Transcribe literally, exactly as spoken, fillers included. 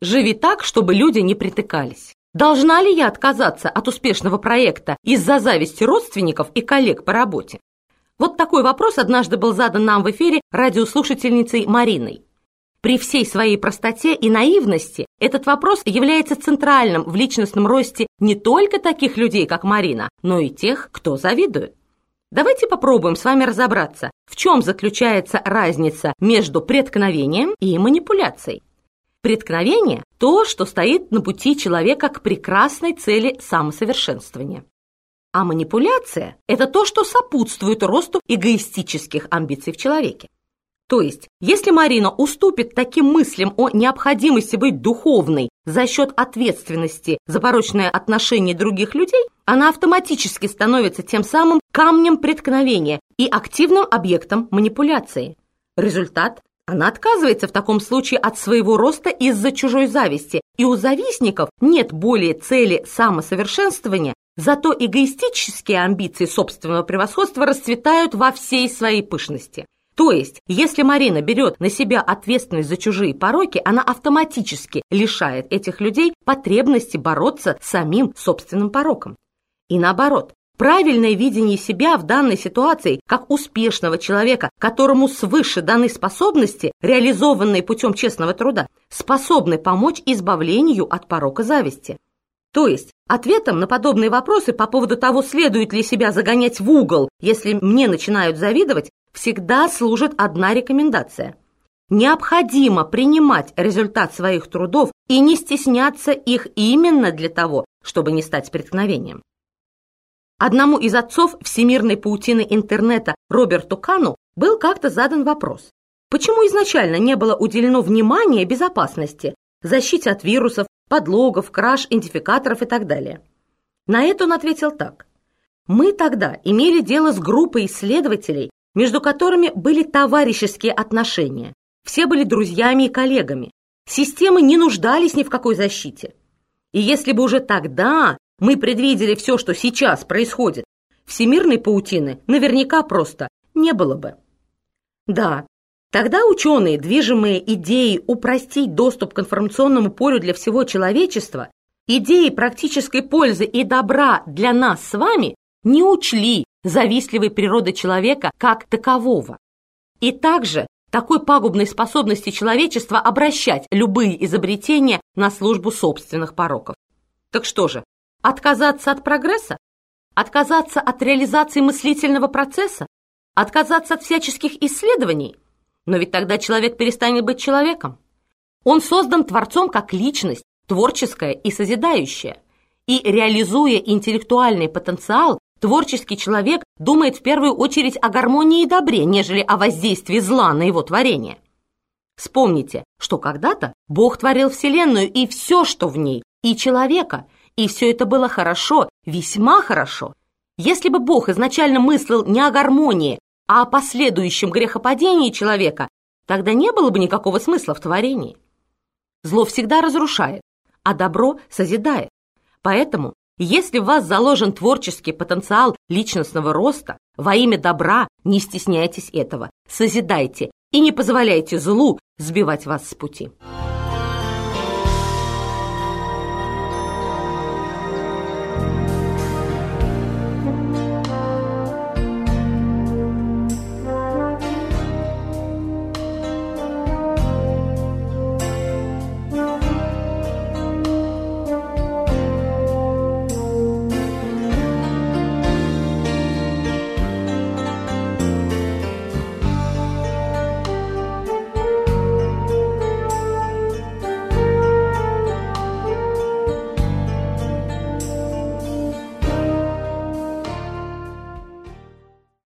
«Живи так, чтобы люди не притыкались». Должна ли я отказаться от успешного проекта из-за зависти родственников и коллег по работе? Вот такой вопрос однажды был задан нам в эфире радиослушательницей Мариной. При всей своей простоте и наивности этот вопрос является центральным в личностном росте не только таких людей, как Марина, но и тех, кто завидует. Давайте попробуем с вами разобраться, в чем заключается разница между преткновением и манипуляцией. Преткновение – то, что стоит на пути человека к прекрасной цели самосовершенствования. А манипуляция – это то, что сопутствует росту эгоистических амбиций в человеке. То есть, если Марина уступит таким мыслям о необходимости быть духовной за счет ответственности за порочные отношения других людей, она автоматически становится тем самым камнем преткновения и активным объектом манипуляции. Результат – она отказывается в таком случае от своего роста из-за чужой зависти, и у завистников нет более цели самосовершенствования, зато эгоистические амбиции собственного превосходства расцветают во всей своей пышности. То есть, если Марина берет на себя ответственность за чужие пороки, она автоматически лишает этих людей потребности бороться с самим собственным пороком. И наоборот, правильное видение себя в данной ситуации как успешного человека, которому свыше даны способности, реализованные путем честного труда, способны помочь избавлению от порока зависти. То есть, ответом на подобные вопросы по поводу того, следует ли себя загонять в угол, если мне начинают завидовать, всегда служит одна рекомендация. Необходимо принимать результат своих трудов и не стесняться их именно для того, чтобы не стать преткновением. Одному из отцов всемирной паутины интернета Роберту Кану был как-то задан вопрос: почему изначально не было уделено внимания безопасности, защите от вирусов, подлогов, краж, идентификаторов и так далее? На это он ответил так: мы тогда имели дело с группой исследователей, между которыми были товарищеские отношения, все были друзьями и коллегами, системы не нуждались ни в какой защите. И если бы уже тогда мы предвидели все, что сейчас происходит, всемирной паутины наверняка просто не было бы. Да, тогда ученые, движимые идеей упростить доступ к информационному полю для всего человечества, идеи практической пользы и добра для нас с вами, не учли завистливой природы человека как такового. И также такой пагубной способности человечества обращать любые изобретения на службу собственных пороков. Так что же, отказаться от прогресса? Отказаться от реализации мыслительного процесса? Отказаться от всяческих исследований? Но ведь тогда человек перестанет быть человеком. Он создан Творцом как личность, творческая и созидающая. И, реализуя интеллектуальный потенциал, творческий человек думает в первую очередь о гармонии и добре, нежели о воздействии зла на его творение. Вспомните, что когда-то Бог творил Вселенную и все, что в ней, и человека, и все это было хорошо, весьма хорошо. Если бы Бог изначально мыслил не о гармонии, а о последующем грехопадении человека, тогда не было бы никакого смысла в творении. Зло всегда разрушает, а добро созидает. Поэтому, если в вас заложен творческий потенциал личностного роста, во имя добра не стесняйтесь этого, созидайте и не позволяйте злу сбивать вас с пути.